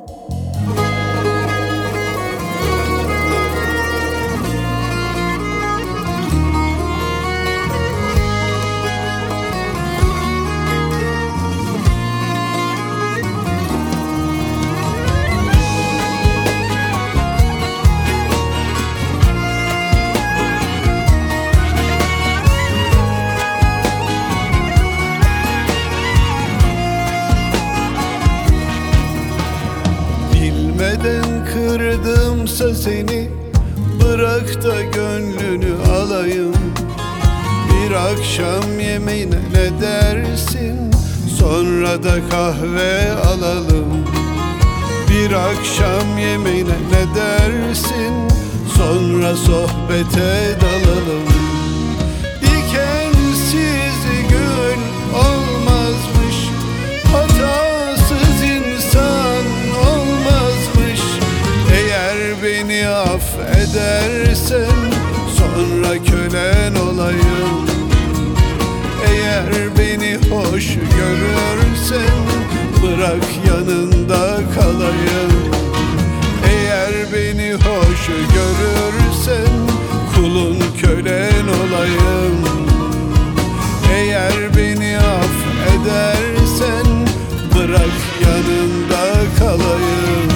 Bilmeden kırdımsa seni, bırak da gönlünü alayım. Bir akşam yemeğine ne dersin? Sonra da kahve alalım. Bir akşam yemeğine ne dersin? Sonra sohbete dalalım. Dikensiz gül olmazmış, hatasız insan olmazmış. Eğer beni affedersen sonra kölen olayım. Eğer beni hoş görürsen bırak yanında kalayım. Eğer beni hoş görürsen kulun kölen olayım. Eğer beni affedersen bırak yanında kalayım.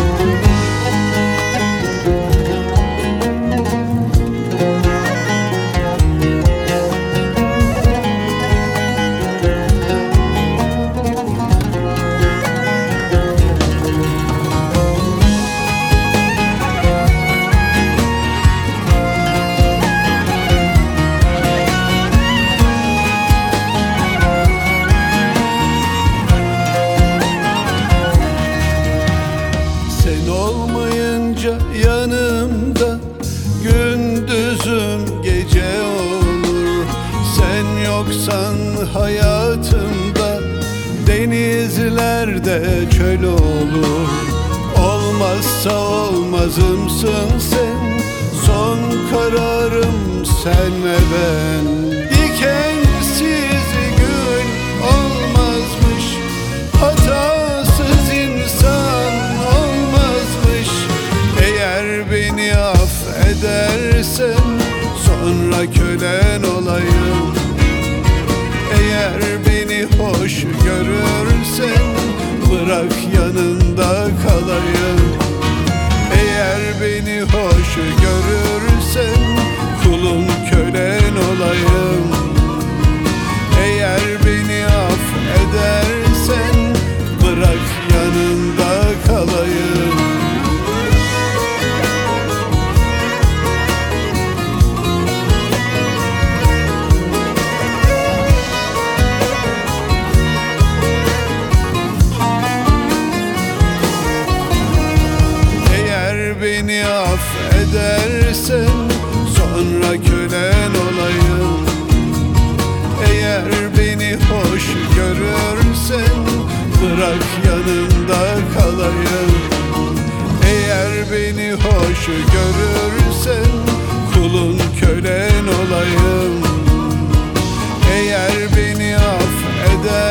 Olmayınca yanımda gündüzüm gece olur. Sen yoksan hayatımda denizlerde çöl olur. Olmazsa olmazımsın sen, son kararım sen ve ben. Dikensiz gül olmazmış, hatasız insan olmazmış. Eğer beni affedersen sonra kölen olayım. Eğer beni hoş görürsen bırak yanında kalayım. Eğer beni hoş görürsen kulun kölen olayım. Eğer beni affedersen bırak yanında kalayım. Beni affedersen sonra kölen olayım. Eğer beni hoş görürsen bırak yanında kalayım. Eğer beni hoş görürsen kulun kölen olayım. Eğer beni affedersen